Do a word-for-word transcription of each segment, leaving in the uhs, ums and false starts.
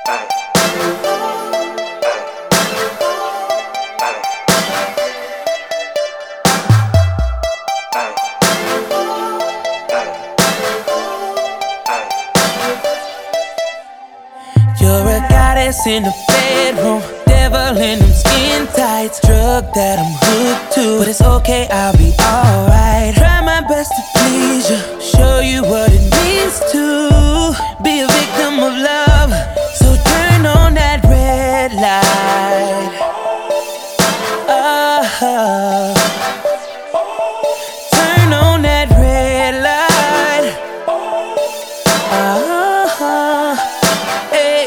You're a goddess in the bedroom, devil in them skin tights, drug that I'm hooked to, but it's okay, I'll be alright. Try my best to please you, show you what it means to be a victim of love. So turn on that red light. Uh-huh. Turn on that red light. Uh-huh. Hey.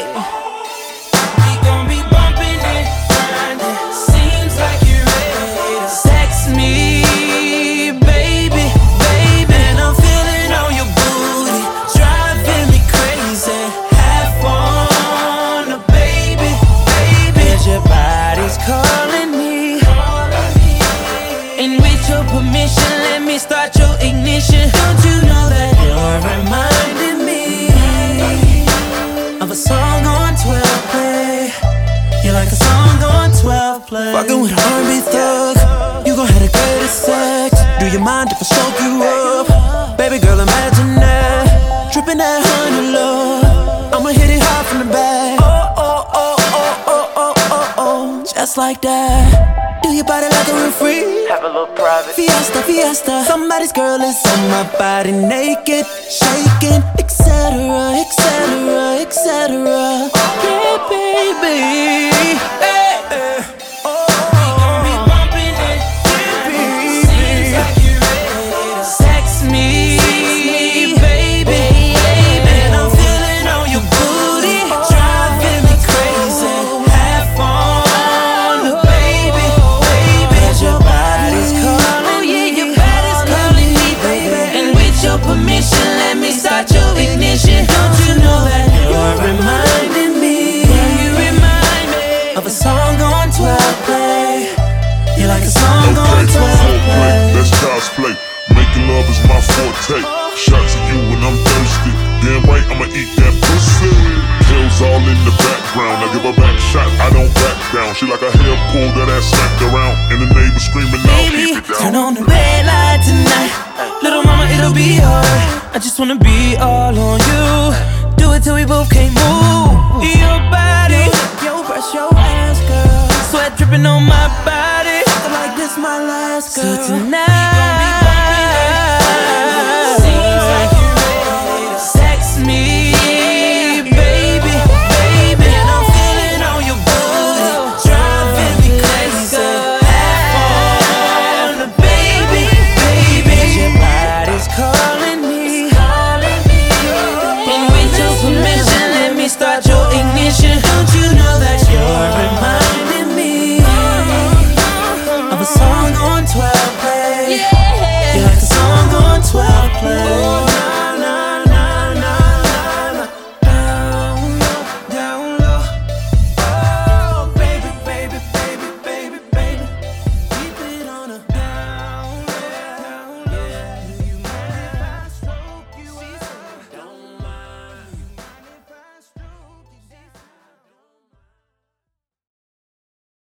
We gon' be bumping and grinding. Seems like you're ready to sex me, baby, baby. And I'm feeling on your booty, driving me crazy. Have fun, baby, baby. Cause your body's calling me. And with your permission, let me start your ignition. Don't you know that you're reminding me of a song on twelve play? You're like a song on twelve play. Fucking with an R and B thug, you gon' have the greatest sex. Do you mind if I stroke you up? Baby girl, imagine that. Dripping that honey love, I'ma hit it hard from the back. Oh, oh, oh, oh, oh, oh, oh, oh. Just like that. Do your body like a real free. Have a little private Fiesta, fiesta. Somebody's girl is on my body naked, shaking, et cetera, et cetera, et cetera. Yeah, baby. Hey. Oh, we gon' be bumping it, baby. Seems like you're ready to sex me, baby, baby. And I'm feeling on your booty, driving me crazy. Have fun, baby, baby. Your body's calling, yeah, your body's calling me, baby. And with your permission, let me start your ignition. Don't you know that you're reminding me? Yeah, you remind me of a song on twelve play. You're like a song on Okay, twelve foreplay, play. that's child's play. Making love is my forte. Shots at you when I'm thirsty. Damn right, I'ma eat that pussy. Pills all in the background. I give her back shot, I don't back down. She like a hair pulled that ass smacked around. And the neighbors screaming out, Baby, keep it down. turn on the red light tonight. Little mama, it'll be alright. I just wanna be all on you. Do it till we both can't move. Your body, yo, brush your ass, girl. Sweat dripping on my body. Like this, my last girl. So tonight.